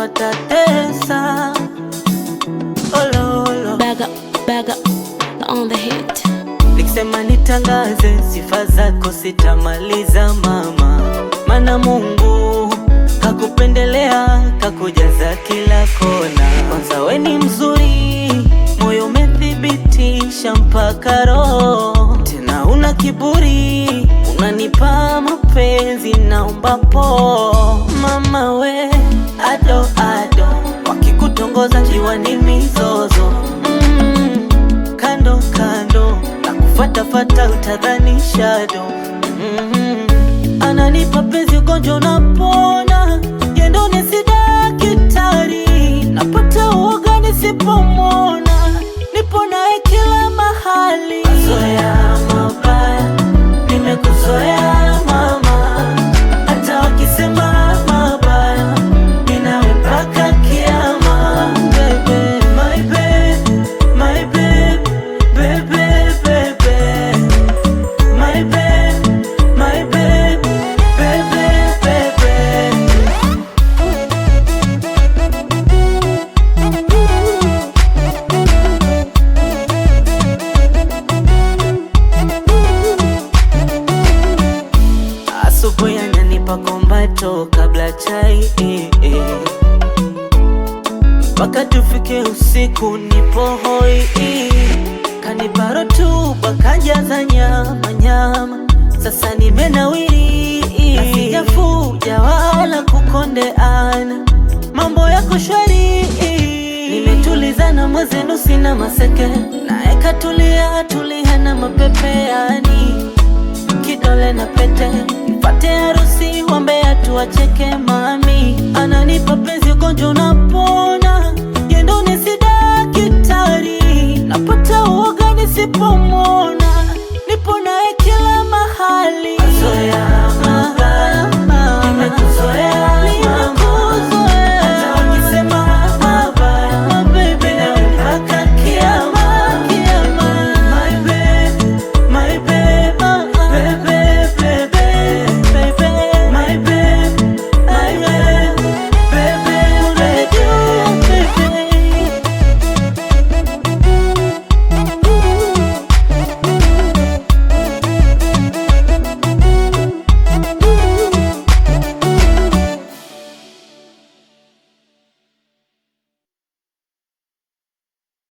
watatesa. Ololo Bag up on the hit. nikisema nitangaze sifa zako sitamaliza mama, mana Mungu kakupendelea kakujaza kila kona. Kwanza we ni mzuri, moyo umethibitisha mpaka roho. Tena una kiburi, unanipa mapenzi naomba po. Mama we ado ado, wakikutongoza jiwa ni mizozo. Kando kando na kufatafata utadhani shadow. Ananipa penzi ugonjwa unapona, yendo nisi daktari. Napata uoga nisipomona, nipo naye kila mahali. Mazoea mabaya, nimekuzoea mama. Hata wakisema mabaya, ninawe mpaka kiama. Baby, my babe, my babe, baby, baby. My babe, my babe, baby, baby. Asubuhi ananipa kombato kabla chai mpaka tufike usiku nipo hoi. Kanipa rotuba kajaza nyama nyama, sasa nimenawiri. Sijafuja wala kukondeana, mambo yako shwari. Nimetulizana mwezenu sina maseke, nae katulia tulia na mapepeani. Kidole na pete ipate harusi, wambea tuwacheke mami. Ananipa penzi ugonjwa unapona, yendo nisi daktari. Napata uoga nisipomona.